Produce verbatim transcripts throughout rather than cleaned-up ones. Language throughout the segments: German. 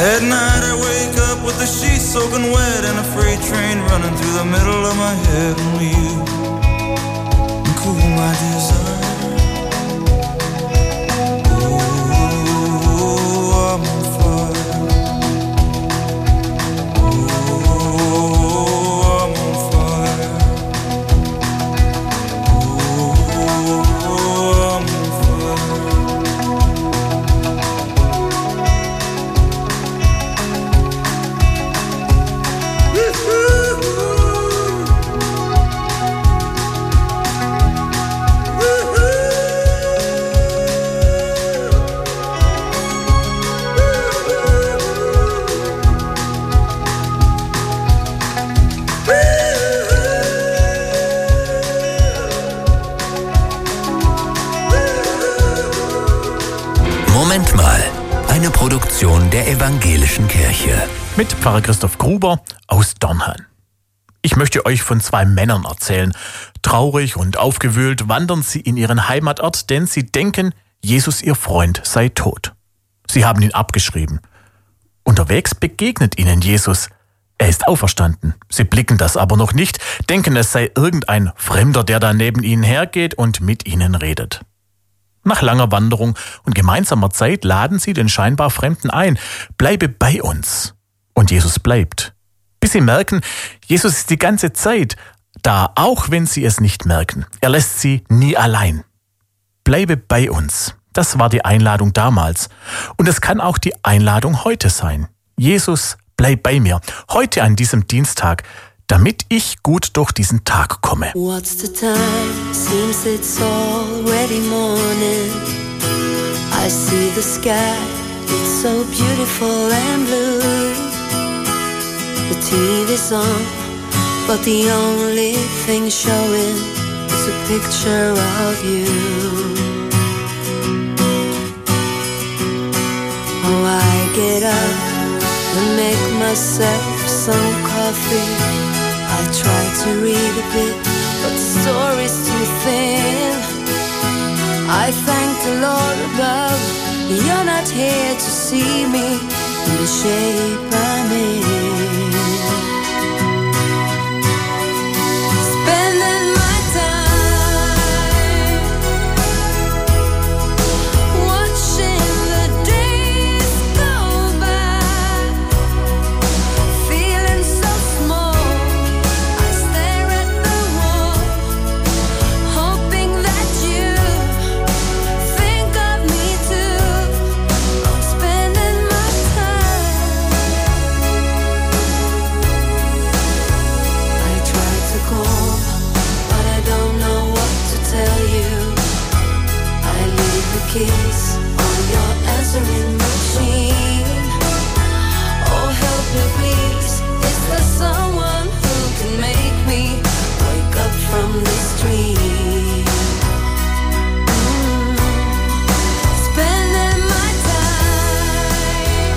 At night I wake up with the sheets soaking wet and a freight train running through the middle of my head. Only you can cool my desire. Oh, I'm on fire. Oh, I'm on fire. Oh, I'm on fire. Moment mal, eine Produktion der Evangelischen Kirche. Mit Pfarrer Christoph Gruber aus Dornheim. Ich möchte euch von zwei Männern erzählen. Traurig und aufgewühlt wandern sie in ihren Heimatort, denn sie denken, Jesus, ihr Freund, sei tot. Sie haben ihn abgeschrieben. Unterwegs begegnet ihnen Jesus. Er ist auferstanden. Sie blicken das aber noch nicht, denken, es sei irgendein Fremder, der da neben ihnen hergeht und mit ihnen redet. Nach langer Wanderung und gemeinsamer Zeit laden sie den scheinbar Fremden ein. Bleibe bei uns. Und Jesus bleibt. Bis sie merken, Jesus ist die ganze Zeit da, auch wenn sie es nicht merken. Er lässt sie nie allein. Bleibe bei uns. Das war die Einladung damals. Und es kann auch die Einladung heute sein. Jesus, bleib bei mir. Heute an diesem Dienstag, damit ich gut durch diesen Tag komme. What's the time? Seems it's already morning. I see the sky, it's so beautiful and blue. The T V's on, but the only thing showing is a picture of you. Oh, I get up and make myself some coffee. I try to read a bit, but the story's too thin. I thank the Lord above, you're not here to see me in the shape I'm in. Spending my time watching the days go by, feeling so small. Keys on your answering machine. Oh, help me please. Is there someone who can make me wake up from this dream? Mm. Spending my time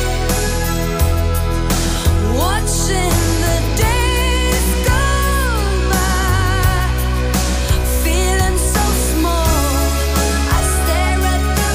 watching the days go by, feeling so small. I stare at the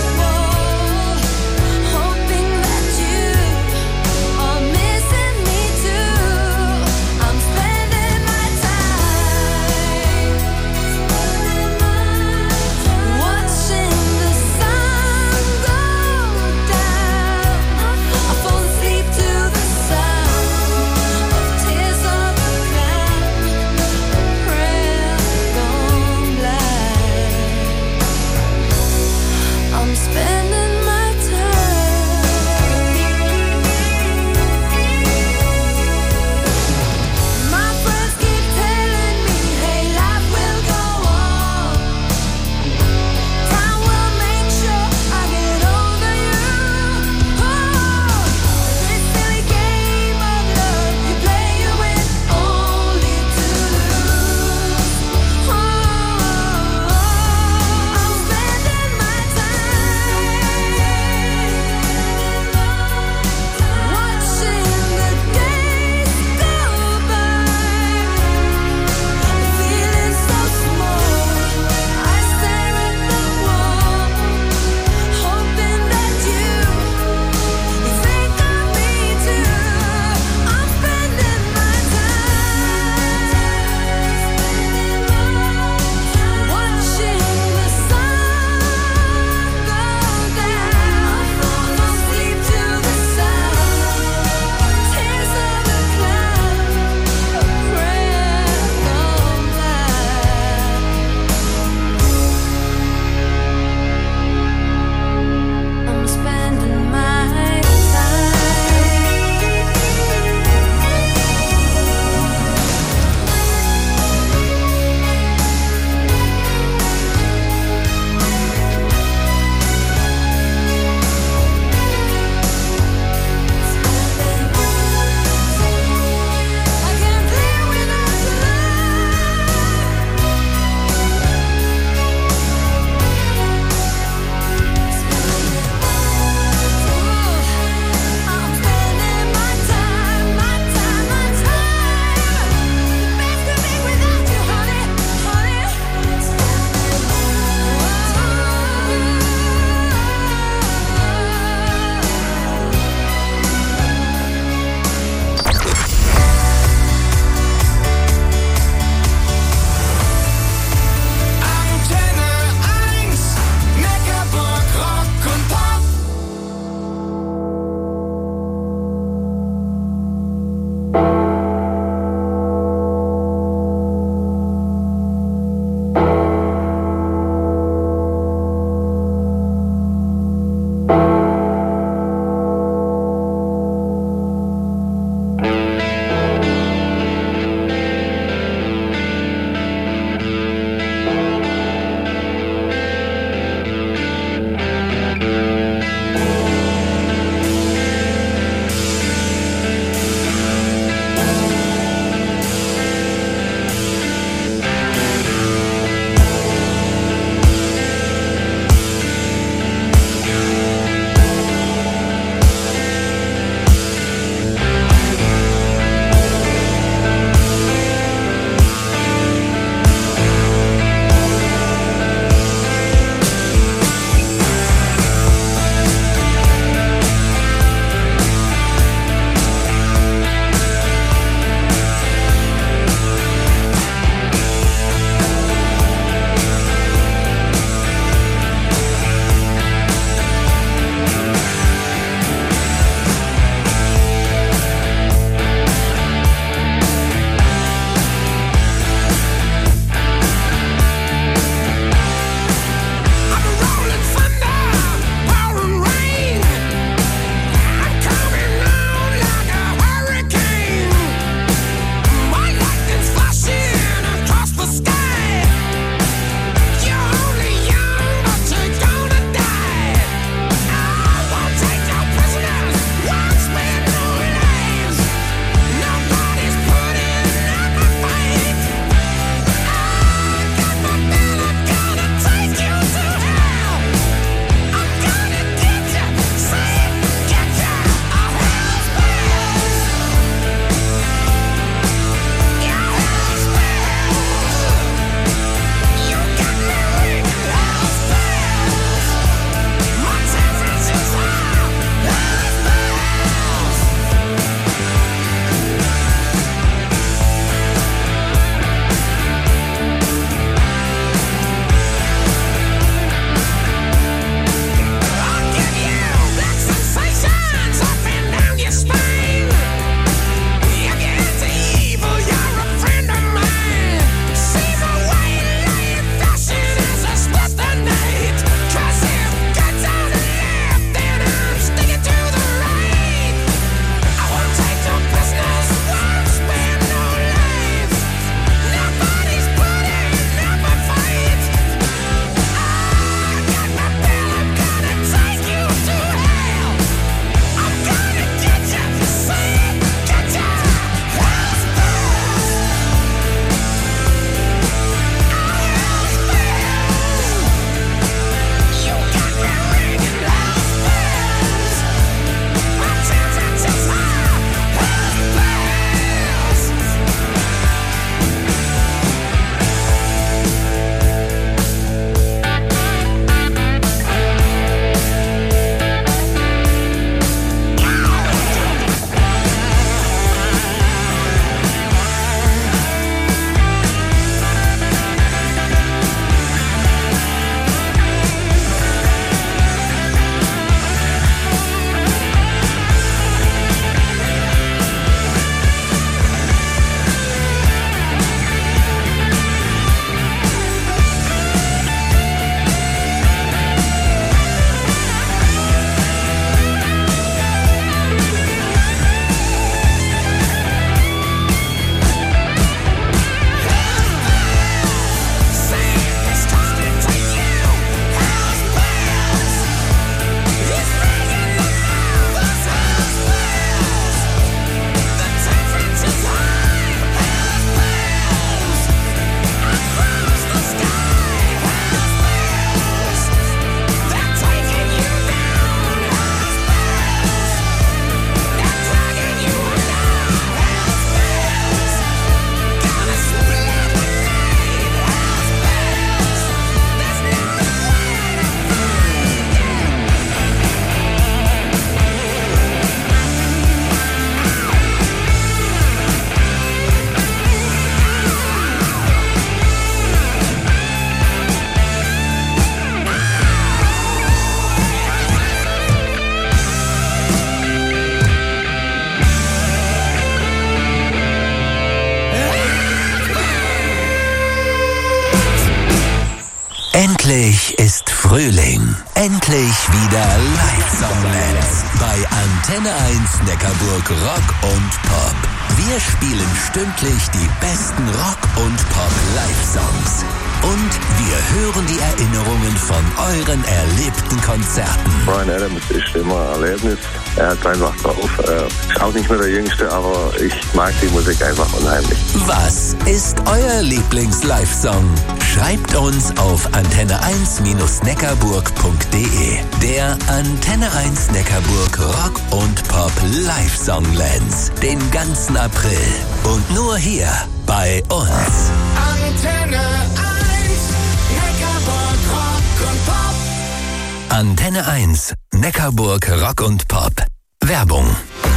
Frühling. Endlich wieder Live-Songlands bei Antenne eins Neckarburg Rock und Pop. Wir spielen stündlich die besten Rock- und Pop-Live-Songs. Und wir hören die Erinnerungen von euren erlebten Konzerten. Bryan Adams ist immer ein Erlebnis. Er hat einfach drauf. Er ist auch nicht mehr der Jüngste, aber ich mag die Musik einfach unheimlich. Was ist euer Lieblings-Live-Song? Schreibt uns auf antenne eins neckarburg punkt de. Der Antenne eins Neckarburg Rock und Pop Live-Songlands. Den ganzen April. Und nur hier bei uns. Antenne eins, Neckarburg Rock und Pop. Antenne eins, Neckarburg Rock und Pop. Werbung.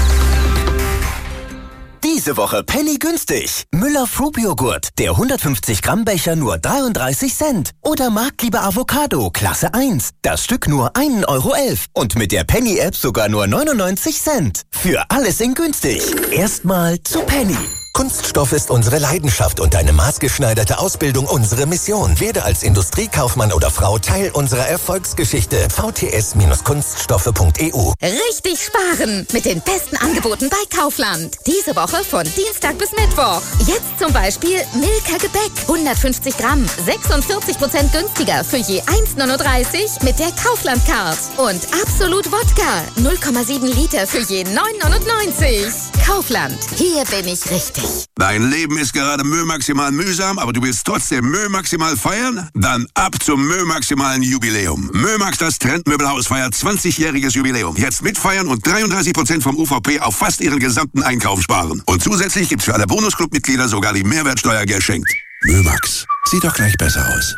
Diese Woche Penny günstig. Müller Fruit-Joghurt. Der hundertfünfzig Gramm Becher nur dreiunddreißig Cent. Oder Marktliebe Avocado, Klasse eins. Das Stück nur ein Euro elf. Und mit der Penny-App sogar nur neunundneunzig Cent. Für alles in günstig. Erstmal zu Penny. Kunststoff ist unsere Leidenschaft und eine maßgeschneiderte Ausbildung unsere Mission. Werde als Industriekaufmann oder Frau Teil unserer Erfolgsgeschichte. v t s kunststoffe punkt e u. Richtig sparen mit den besten Angeboten bei Kaufland. Diese Woche von Dienstag bis Mittwoch. Jetzt zum Beispiel Milka Gebäck. hundertfünfzig Gramm, sechsundvierzig Prozent günstiger für je eins neununddreißig mit der Kaufland-Card. Und Absolut Wodka, null Komma sieben Liter für je neun neunundneunzig. Kaufland, hier bin ich richtig. Dein Leben ist gerade Mühe-maximal mühsam, aber du willst trotzdem Mühe-maximal feiern? Dann ab zum Mühe-maximalen Jubiläum. Mühe-max, das Trendmöbelhaus, feiert zwanzigjähriges Jubiläum. Jetzt mitfeiern und dreiunddreißig Prozent vom U V P auf fast ihren gesamten Einkauf sparen. Und zusätzlich gibt's für alle Bonusclub-Mitglieder sogar die Mehrwertsteuer geschenkt. Mühe-max, sieht doch gleich besser aus.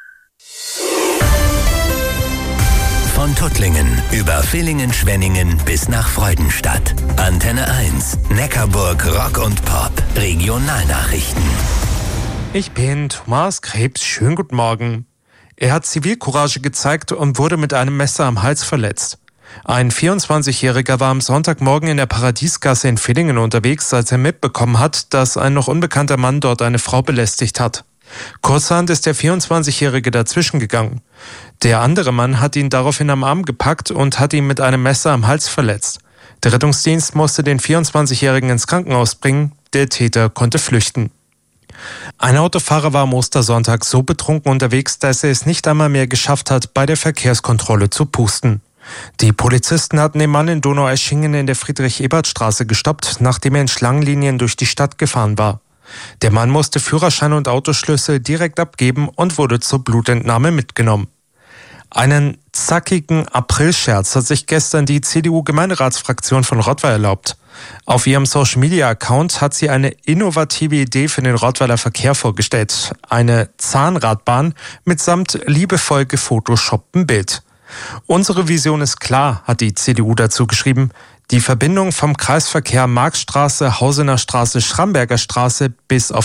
Von Tuttlingen über Villingen-Schwenningen bis nach Freudenstadt. Antenne eins, Neckarburg Rock und Pop. Regionalnachrichten. Ich bin Thomas Krebs. Schönen guten Morgen. Er hat Zivilcourage gezeigt und wurde mit einem Messer am Hals verletzt. Ein vierundzwanzigjähriger war am Sonntagmorgen in der Paradiesgasse in Villingen unterwegs, als er mitbekommen hat, dass ein noch unbekannter Mann dort eine Frau belästigt hat. Kurzerhand ist der vierundzwanzigjährige dazwischen gegangen. Der andere Mann hat ihn daraufhin am Arm gepackt und hat ihn mit einem Messer am Hals verletzt. Der Rettungsdienst musste den vierundzwanzigjährigen ins Krankenhaus bringen. Der Täter konnte flüchten. Ein Autofahrer war am Ostersonntag so betrunken unterwegs, dass er es nicht einmal mehr geschafft hat, bei der Verkehrskontrolle zu pusten. Die Polizisten hatten den Mann in Donaueschingen in der Friedrich-Ebert-Straße gestoppt, nachdem er in Schlangenlinien durch die Stadt gefahren war. Der Mann musste Führerschein und Autoschlüssel direkt abgeben und wurde zur Blutentnahme mitgenommen. Einen zackigen Aprilscherz hat sich gestern die C D U-Gemeinderatsfraktion von Rottweil erlaubt. Auf ihrem Social-Media-Account hat sie eine innovative Idee für den Rottweiler Verkehr vorgestellt. Eine Zahnradbahn mitsamt liebevoll gefotoshopptem Bild. Unsere Vision ist klar, hat die C D U dazu geschrieben. Die Verbindung vom Kreisverkehr Marxstraße, Hausener Straße, Schramberger Straße bis auf